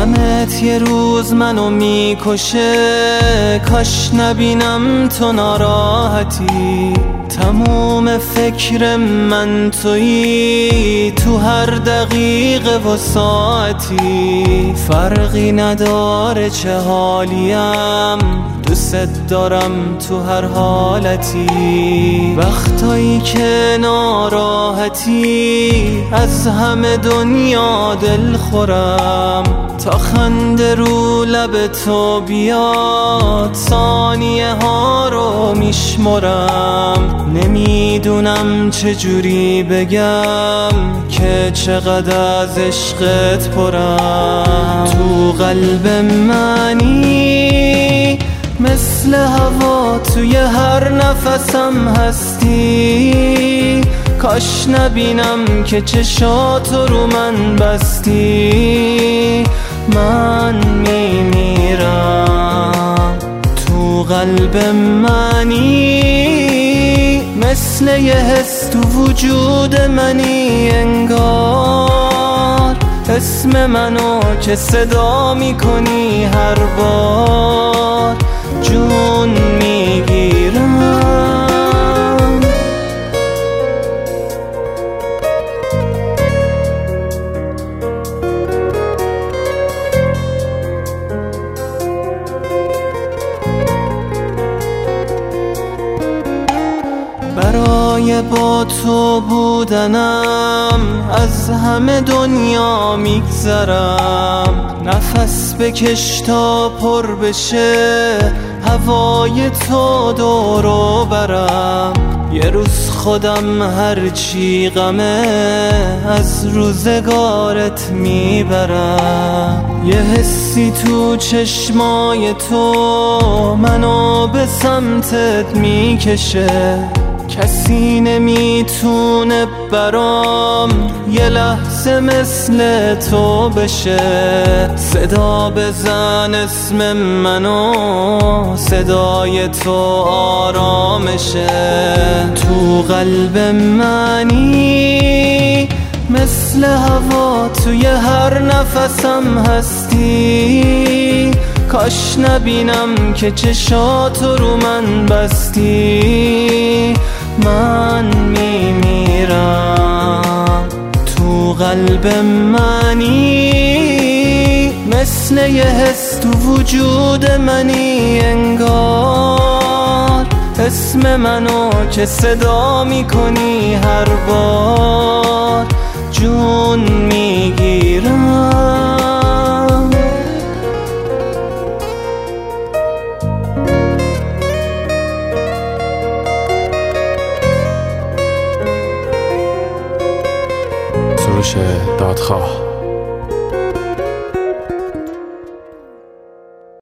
غمت یه روز منو میکشه، کاش نبینم تو ناراحتی. تموم فکر من تویی، تو هر دقیقه و ساعتی. فرقی نداره چه حالیم، دوست دارم تو هر حالتی. وقتایی که ناراحتی، از همه دنیا دل خورم. تا خنده رو لب تو بیاد، ثانیه ها رو میشمرم. نمیدونم چجوری بگم که چقدر از عشقت پرم. تو قلب منی مثل هوا، توی هر نفسم هستی. کاش نبینم که چشاتو رو من بستی. من میمیرم. تو قلب منی مثل یه حس تو وجود منی انگار. اسم منو که صدا میکنی هر بار، جون میگیرم. برای با تو بودنم از همه دنیا میگذرم. نفس بکش تا پر بشه هوای تو دورو برم. یه روز خودم هرچی غمه از روزگارت میبرم. یه حسی تو چشمای تو منو به سمتت میکشه. کسی نمیتونه برام یه لحظه مثل تو بشه. صدا بزن اسم منو، صدای تو آرامشه. تو قلب منی مثل هوا، توی هر نفسم هستی. کاش نبینم که چشاتو رو من بستی. من میمیرم. تو قلب منی مثل یه حس تو وجود منی انگار. اسم منو که صدا میکنی هر بار، جون میگیرم. سروش دادخواه.